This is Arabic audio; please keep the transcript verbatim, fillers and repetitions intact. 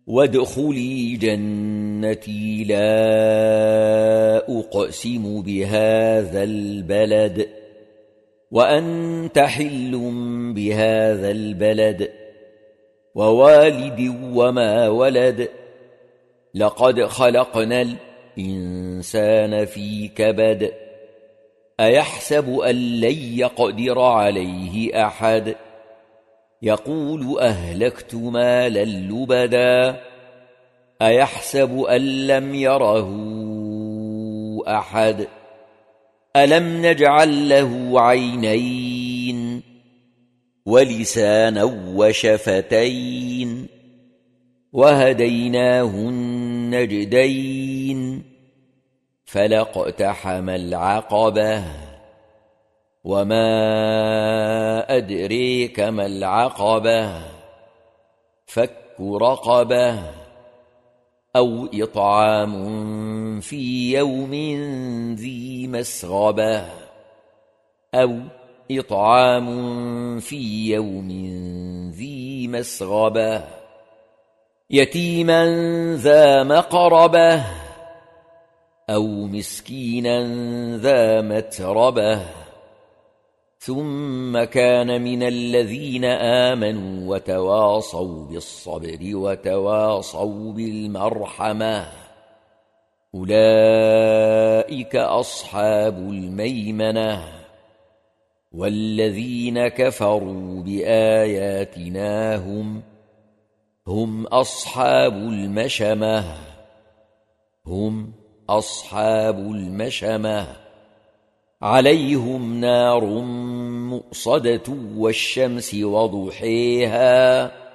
وادخلي جنتي لا أقسم بهذا البلد وأنت حل بهذا البلد ووالد وما ولد لقد خلقنا الإنسان في كبد أيحسب أن لن يقدر عليه أحد يقول أهلكت مالا لبدا أيحسب أن لم يره أحد ألم نجعل له عينين ولسانا وشفتين وهديناه النجدين فلاقتحم العقبة وما أدريك ما العقبة فك رقبة أو إطعام في يوم ذي مسغبة أو إطعام في يوم ذي مسغبة يتيما ذا مقربة أو مسكينا ذا متربة ثم كان من الذين آمنوا وتواصوا بالصبر وتواصوا بالمرحمة أولئك أصحاب الميمنة والذين كفروا بآياتنا هم هم أصحاب المشأمة هم أصحاب المشأمة عليهم نار مؤصدة والشمس وضحيها